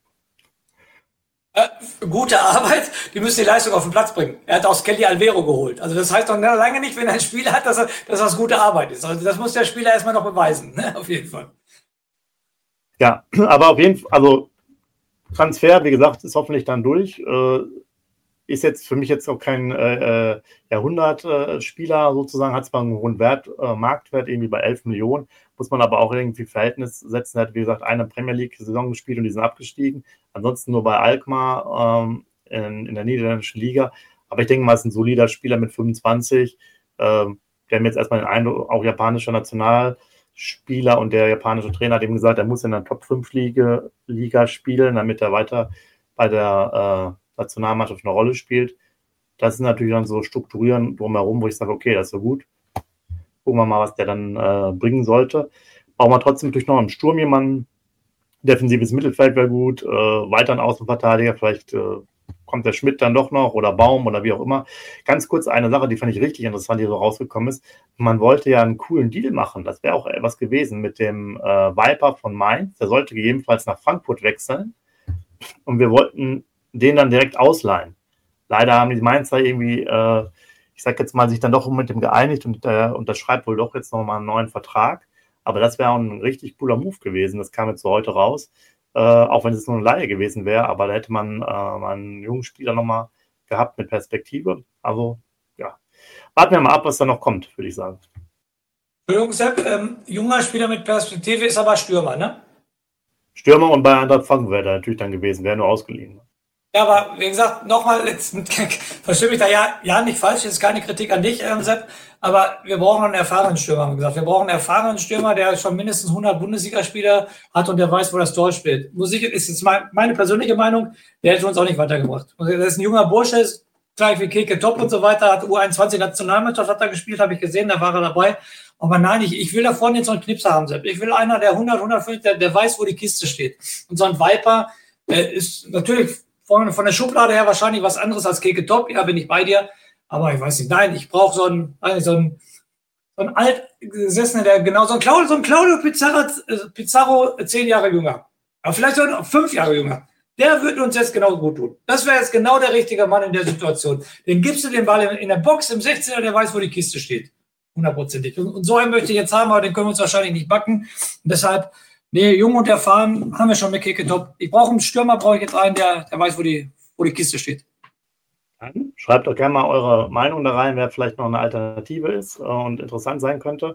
Gute Arbeit, die müssen die Leistung auf den Platz bringen. Er hat auch Skelly Alvero geholt. Also das heißt doch lange nicht, wenn er ein Spieler hat, dass, er, dass das gute Arbeit ist. Also das muss der Spieler erstmal noch beweisen, ne? Auf jeden Fall. Ja, aber auf jeden Fall, also Transfer, wie gesagt, ist hoffentlich dann durch. Äh, ist jetzt für mich jetzt auch kein äh, Jahrhundertspieler sozusagen, hat zwar einen hohen Wert, äh, Marktwert irgendwie bei elf Millionen, muss man aber auch irgendwie Verhältnis setzen. Er hat, wie gesagt, eine Premier League-Saison gespielt und die sind abgestiegen. Ansonsten nur bei Alkmaar ähm, in, in der niederländischen Liga. Aber ich denke mal, es ist ein solider Spieler mit fünfundzwanzig. Ähm, der hat mir jetzt erstmal den Eindruck, auch japanischer Nationalspieler und der japanische Trainer hat ihm gesagt, er muss in der Top fünf Liga, Liga spielen, damit er weiter bei der äh, Nationalmannschaft eine Rolle spielt. Das sind natürlich dann so Strukturen drumherum, wo ich sage, okay, das ist so gut. Gucken wir mal, was der dann äh, bringen sollte. Brauchen wir trotzdem natürlich noch im Sturm jemanden. Defensives Mittelfeld wäre gut. Äh, weiter ein Außenverteidiger. Vielleicht äh, kommt der Schmidt dann doch noch oder Baum oder wie auch immer. Ganz kurz eine Sache, die fand ich richtig interessant, die so rausgekommen ist. Man wollte ja einen coolen Deal machen. Das wäre auch etwas gewesen mit dem äh, Viper von Mainz. Der sollte gegebenenfalls nach Frankfurt wechseln. Und wir wollten den dann direkt ausleihen. Leider haben die Mainzer irgendwie, äh, ich sag jetzt mal, sich dann doch mit dem geeinigt und der unterschreibt wohl doch jetzt nochmal einen neuen Vertrag. Aber das wäre auch ein richtig cooler Move gewesen. Das kam jetzt so heute raus. Äh, auch wenn es nur eine Leihe gewesen wäre, aber da hätte man äh, mal einen jungen Spieler nochmal gehabt mit Perspektive. Also, ja. Warten wir mal ab, was da noch kommt, würde ich sagen. Entschuldigung, Sepp, ähm, junger Spieler mit Perspektive ist aber Stürmer, ne? Stürmer und bei Eintracht Frankfurt wäre da natürlich dann gewesen, wäre nur ausgeliehen. Ja, aber wie gesagt, nochmal, verstehe mich da ja, ja nicht falsch, jetzt keine Kritik an dich, ähm, Sepp, aber wir brauchen einen erfahrenen Stürmer, haben wir gesagt. Wir brauchen einen erfahrenen Stürmer, der schon mindestens hundert Bundesligaspieler hat und der weiß, wo das Tor spielt. Musik ist jetzt meine persönliche Meinung, der hätte uns auch nicht weitergebracht. Das ist ein junger Bursche, ist gleich wie Keke Top und so weiter, hat U einundzwanzig Nationalmannschaft hat er gespielt, habe ich gesehen, da war er dabei. Aber nein, ich, ich will da vorne jetzt so einen Knipser haben, Sepp. Ich will einer, der hundert, hundertfünfzig, der, der weiß, wo die Kiste steht. Und so ein Viper äh, ist natürlich Von, von der Schublade her wahrscheinlich was anderes als Keke Top, ja, bin ich bei dir. Aber ich weiß nicht, nein, ich brauche so einen, so einen, so einen Altgesessenen, der genau, so ein Claudio, so ein Claudio Pizarro, Pizarro zehn Jahre jünger. Aber vielleicht sogar noch fünf Jahre jünger. Der würde uns jetzt genau gut tun. Das wäre jetzt genau der richtige Mann in der Situation. Den gibst du den Ball in, in der Box, im sechzehner, der weiß, wo die Kiste steht. Hundertprozentig. Und, und so einen möchte ich jetzt haben, aber den können wir uns wahrscheinlich nicht backen. Und deshalb, nee, jung und erfahren haben wir schon mit Keke Top. Ich brauche einen Stürmer, brauche ich jetzt einen, der, der weiß, wo die, wo die Kiste steht. Schreibt doch gerne mal eure Meinung da rein, wer vielleicht noch eine Alternative ist und interessant sein könnte,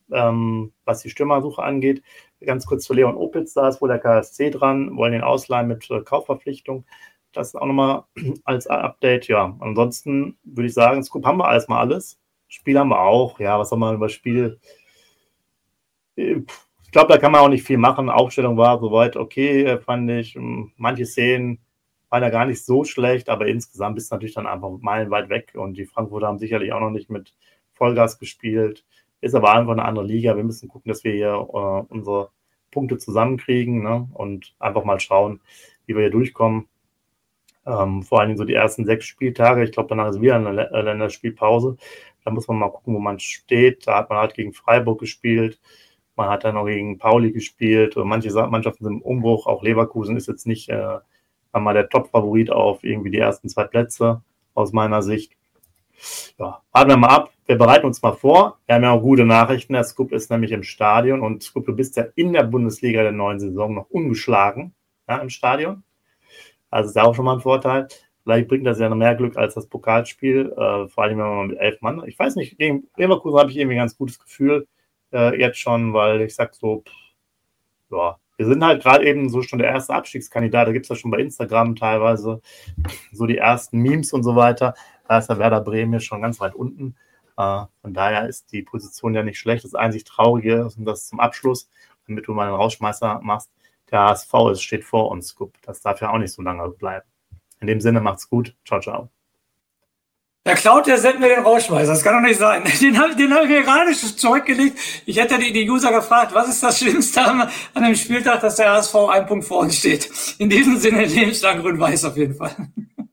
ähm, was die Stürmersuche angeht. Ganz kurz zu Leon Opitz, da ist wohl der K S C dran, wollen den ausleihen mit äh, Kaufverpflichtung. das auch nochmal als Update. Ja, ansonsten würde ich sagen, Scoop haben wir alles mal alles. Spiel haben wir auch. Ja, was soll man über Spiel? Ich glaube, da kann man auch nicht viel machen. Aufstellung war soweit okay, fand ich. Manche Szenen waren ja gar nicht so schlecht, aber insgesamt ist es natürlich dann einfach meilenweit weg. Und die Frankfurter haben sicherlich auch noch nicht mit Vollgas gespielt. Ist aber einfach eine andere Liga. Wir müssen gucken, dass wir hier äh, unsere Punkte zusammenkriegen, ne? Und einfach mal schauen, wie wir hier durchkommen. Ähm, vor allen Dingen so die ersten sechs Spieltage. Ich glaube, danach ist wieder eine Länderspielpause. Da muss man mal gucken, wo man steht. Da hat man halt gegen Freiburg gespielt. Man hat dann noch gegen Pauli gespielt. Und manche Mannschaften sind im Umbruch. Auch Leverkusen ist jetzt nicht äh, mal der Top-Favorit auf irgendwie die ersten zwei Plätze aus meiner Sicht. Ja, warten wir mal ab. Wir bereiten uns mal vor. Wir haben ja auch gute Nachrichten. Der Scoop ist nämlich im Stadion. Und Scoop, du bist ja in der Bundesliga der neuen Saison noch ungeschlagen, ja, im Stadion. Also ist ja auch schon mal ein Vorteil. Vielleicht bringt das ja noch mehr Glück als das Pokalspiel. Äh, vor allem, wenn man mit elf Mann. Ich weiß nicht, gegen Leverkusen habe ich irgendwie ein ganz gutes Gefühl äh, jetzt schon, weil ich sag so, pff, ja, wir sind halt gerade eben so schon der erste Abstiegskandidat. Da gibt es ja schon bei Instagram teilweise so die ersten Memes und so weiter. Da ist der Werder Bremen schon ganz weit unten. Uh, von daher ist die Position ja nicht schlecht. Das einzig Traurige ist, und das zum Abschluss, damit du mal einen Rausschmeißer machst, der H S V ist, steht vor uns, Scoop. Das darf ja auch nicht so lange bleiben. In dem Sinne, macht's gut. Ciao, ciao. Der klaut, der sendet mir den Rausschmeißer. Das kann doch nicht sein. Den habe den hab ich mir gerade zurückgelegt. Ich hätte die, die User gefragt, was ist das Schlimmste an, an dem Spieltag, dass der H S V ein Punkt vor uns steht. In diesem Sinne, lebenslang grün-weiß auf jeden Fall.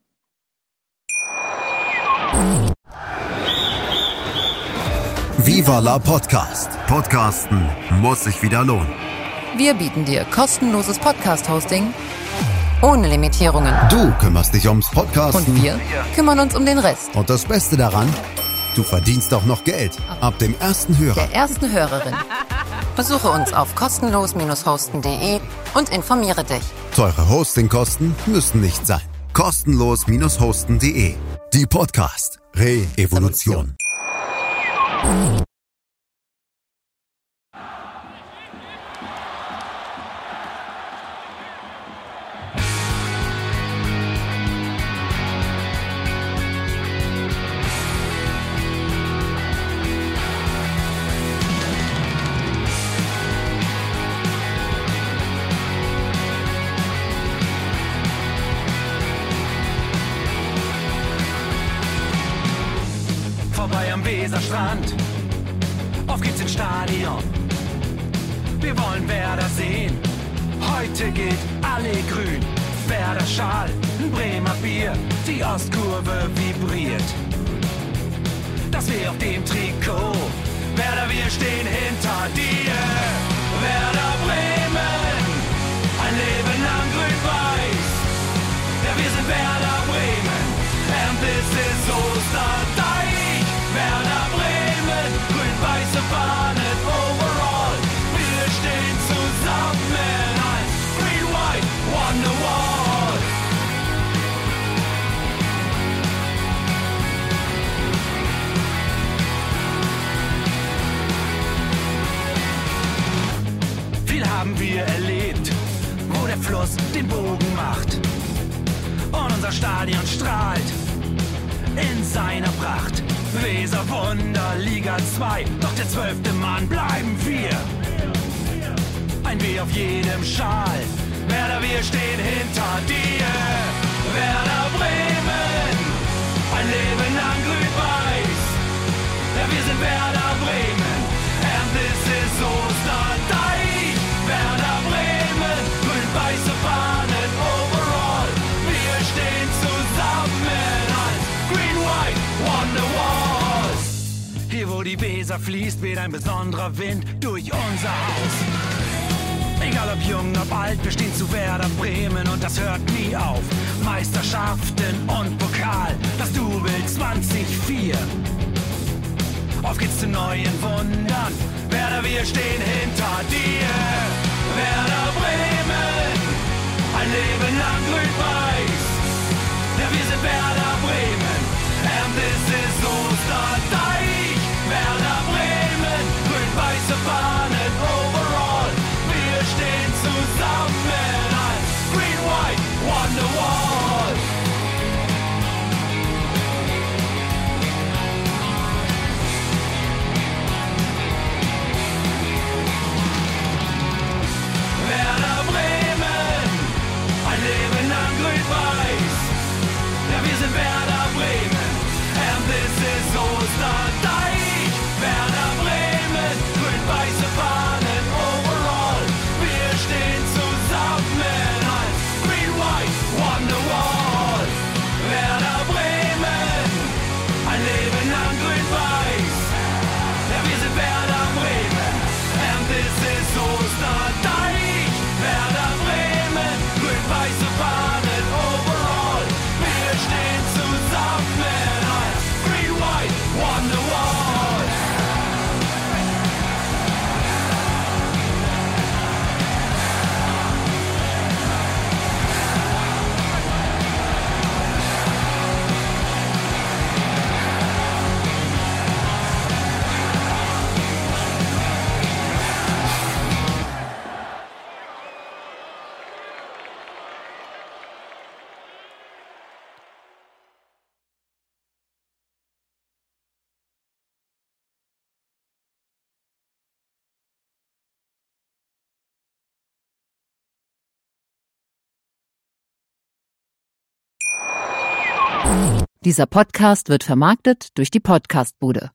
Viva la Podcast. Podcasten muss sich wieder lohnen. Wir bieten dir kostenloses Podcast-Hosting ohne Limitierungen. Du kümmerst dich ums Podcasten. Und wir kümmern uns um den Rest. Und das Beste daran, du verdienst auch noch Geld. Ab dem ersten Hörer. Der ersten Hörerin. Besuche uns auf kostenlos hosten punkt de und informiere dich. Teure Hostingkosten müssen nicht sein. kostenlos hosten punkt de. Die Podcast Re-Evolution. Vorbei am Weserstrand, auf geht's ins Stadion. Wir wollen Werder sehen, heute geht alle grün. Werder Schal, ein Bremer Bier, die Ostkurve vibriert. Das weh auf dem Trikot, Werder, wir stehen hinter dir. Werder Bremen, ein Leben lang grün-weiß. Ja, wir sind Werder Bremen, and this is Osterdeich. Werder Bremen, grün-weiße Fahnen overall. Wir stehen zusammen als Green-White Wonderwall. Viel haben wir erlebt, wo der Fluss den Bogen macht. Und unser Stadion strahlt in seiner Pracht. Weser Wunder, Liga zwei, doch der zwölfte Mann bleiben wir. Ein W auf jedem Schal, Werder, wir stehen hinter dir. Werder Bremen, ein Leben lang grün-weiß. Ja, wir sind Werder Bremen, and this is Osterdeich. Werder Bremen, grün-weiße Fahnen overall. Wir stehen zusammen als Green-White Wonderwall. Hier wo die Weser fließt, weht ein besonderer Wind durch unser Haus. Egal ob jung, ob alt, wir stehen zu Werder Bremen und das hört nie auf. Meisterschaften und Pokal, das Double zwanzig vier. Auf geht's zu neuen Wundern, Werder, wir stehen hinter dir. Werder Bremen, ein Leben lang grün-weiß. Ja, wir sind Werder Bremen, and this is Osterdeich. Werder Bremen, grün-weiße Fahnen overall. Wir stehen zusammen als Green-White Wonderwall. Dieser Podcast wird vermarktet durch die Podcastbude.